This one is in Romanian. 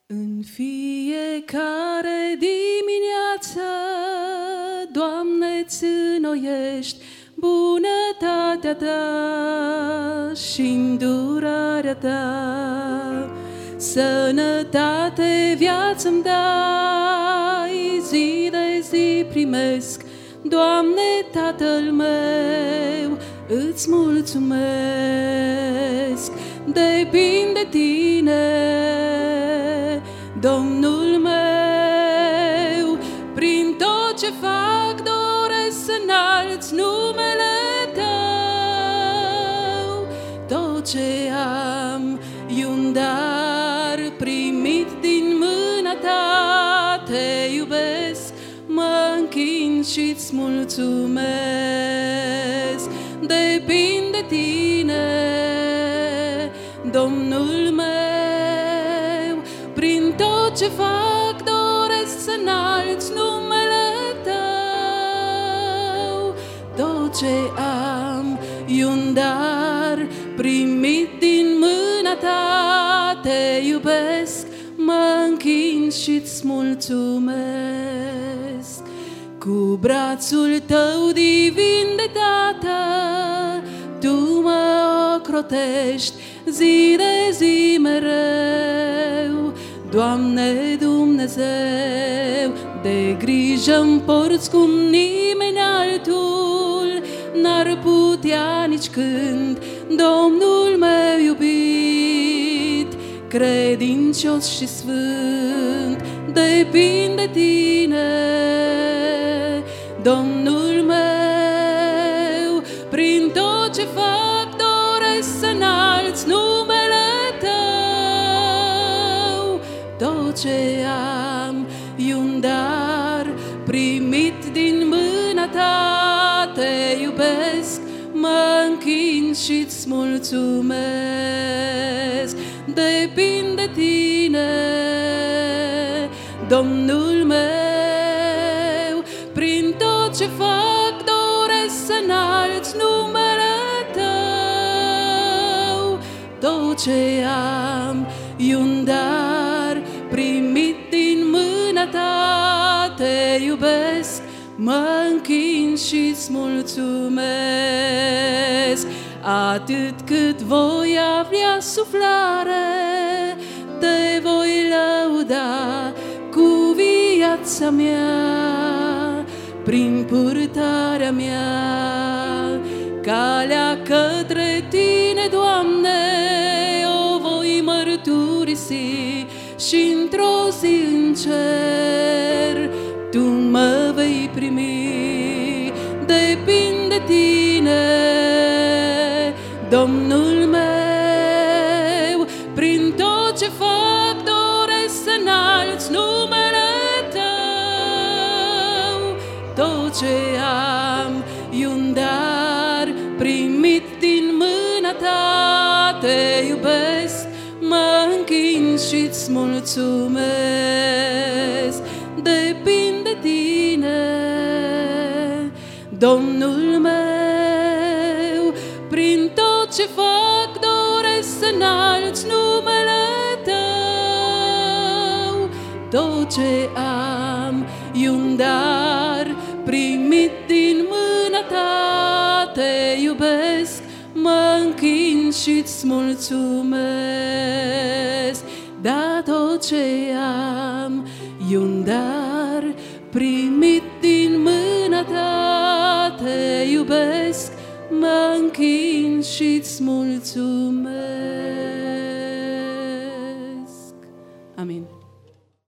În fiecare dimineață, Doamne, îți înnoiești bunătatea Ta și îndurarea Ta. Sănătate, viață-mi dai, zi de zi primesc, Doamne, Tatăl meu, îți mulțumesc. Depind de Tine, Domnul meu, prin tot ce fac doresc să înalți numele Tău. Tot ce am e un dar primit din mâna Ta, Te iubesc, mă închin și-ți mulțumesc. Depind de Tine, Domnul meu, prin tot ce fac doresc să înalți numele Tău. Tot ce am e un dar primit din mâna Ta, Te iubesc, mă închin și-ți mulțumesc. Cu brațul Tău divin de Tată, Tu mă ocrotești zi de zi mereu. Doamne Dumnezeu, de grijă-mi porți cum nimeni altul n-ar putea nici când, Domnul meu iubit, credincios și sfânt. Depind de Tine, Domnul meu, prin tot ce fac doresc să înalți numele Tău. Tot ce am e un dar primit din mâna Ta, Te iubesc, mă închin și-ți mulțumesc. Depind de Tine, Domnul meu, prin tot ce fac doresc să înalți numele Tău. Tot ce am e un dar primit din mâna Ta, Te iubesc, mă închin și-ți mulțumesc. Atât cât voi avea suflare, Te voi lăuda cu viața mea, prin purtarea mea. Calea către Tine, Doamne, o voi mărturisi și într-o zi în cer Tu mă vei primi. Depind de Tine, Domnul meu, prin tot ce fac doresc să înalți numele Tău. Tot ce am e un dar primit din mâna Ta, Te iubesc, mă închin și-ți mulțumesc. Depind de Tine, Domnul meu, prin tot ce fac doresc să înalți numele Tău. Tot ce am e un dar primit din mâna Ta, Te iubesc, mă închin și-ți mulțumesc. Da, tot ce am e un dar primit din mâna Ta, Te iubesc, mă închin și-ți mulțumesc. Amin.